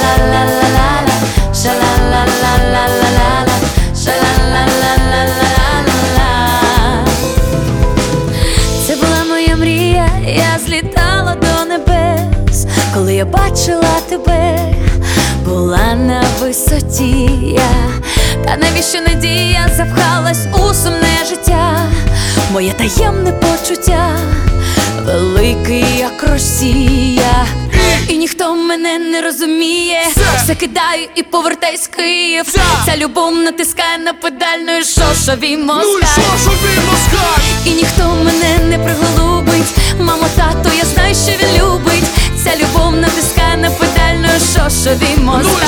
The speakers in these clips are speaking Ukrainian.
ша-ла-ла-ла-ла-ла, ша-ла-ла-ла-ла-ла-ла, ша-ла-ла-ла-ла-ла-ла-ла. Це була моя мрія, я злітала до небес, коли я бачила тебе, була на висоті я. Та навіщо надія запхалась у сумне життя? Моє таємне почуття, великий як Росія. І ніхто мене не розуміє. Все кидаю і повертаюсь в Київ. Ця любов натискає на педальну, і шошовий москаль. І ніхто мене не приголубить. Мамо, тато, я знаю, що він любить. Ця любов натискає на педальну, і шошовий москаль.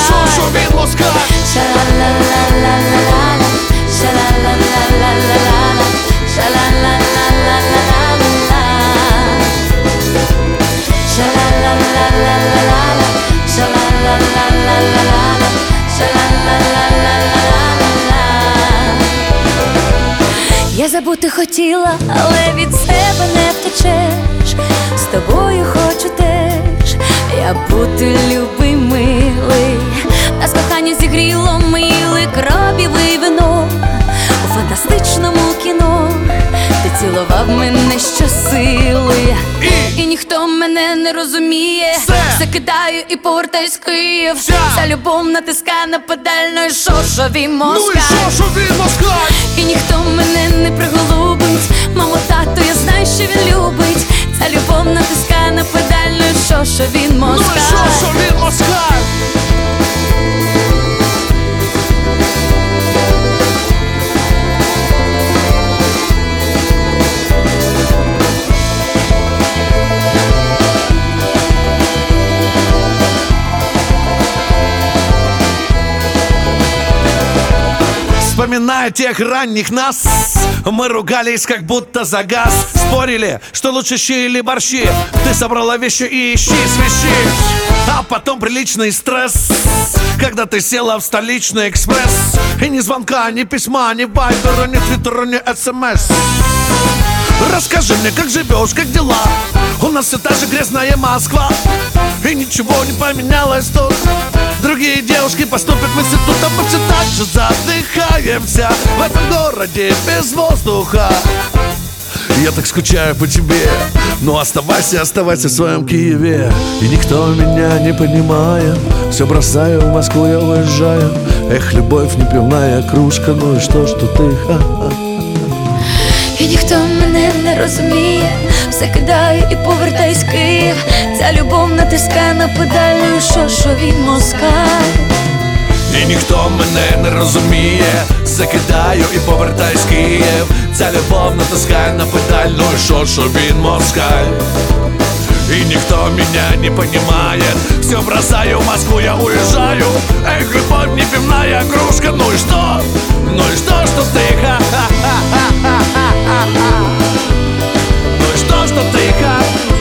Ша-ла-ла-ла-ла-ла-ла, ша-ла-ла-ла-ла-ла-ла, ша-ла-ла-ла-ла-ла-ла, ша-ла-ла-ла-ла-ла-ла, ша-ла-ла-ла-ла-ла-ла, ша-ла-ла-ла-ла-ла-ла. Я забути хотіла, але від себе не втечеш. З тобою хочу теж я бути любий, милий. Нас кохання зігріло, ми їли крабове вино у фантастичному кіно. Ти цілував мене щосили. І ніхто мене не розуміє. Все кидаю і повертаюсь в Київ. Ця любов натискає на педальну, і шошовий москаль. І ніхто мене не приголубить. Мамо, тато, я знаю, що він любить. Ця любов натискає на педальну, і шошовий москаль. Вспоминая тех ранних нас, мы ругались, как будто за газ. Спорили, что лучше щи или борщи. Ты собрала вещи и ищи, свищи. А потом приличный стресс, когда ты села в столичный экспресс. И ни звонка, ни письма, ни вайбера, ни твиттера, ни смс. Расскажи мне, как живешь, как дела? У нас все та же грязная Москва. И ничего не поменялось тут. Другие девушки поступят в институт, а мы все так же задыхаемся в этом городе без воздуха. Я так скучаю по тебе, но оставайся в своем Киеве. И никто меня не понимает. Все бросаю, в Москву я уезжаю. Эх, любовь, не пивная кружка, ну и что ты, ха-ха. І ніхто мене не розуміє. Все кидаю і повертаюсь в Київ. Ця любов натискає на педальну, і шошовий москаль. І ніхто мене не розуміє. Все кидаю і повертаюсь в Київ. Ця любов натискає на педальну, і шошовий москаль. И никто меня не понимает. Все бросаю, в Москву я уезжаю. Эх, любовь, не пивная кружка. Ну и что? Ну и что ты, ха-ха-ха-ха-ха-ха. Ну и что ты, ха?